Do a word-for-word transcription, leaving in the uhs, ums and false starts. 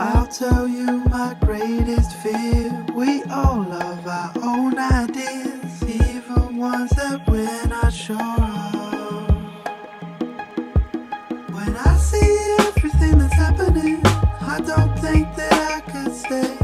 I'll tell you my greatest fear. We all love our own ideas, even ones that we're not sure of. When I see everything that's happening, I don't think that I could stay.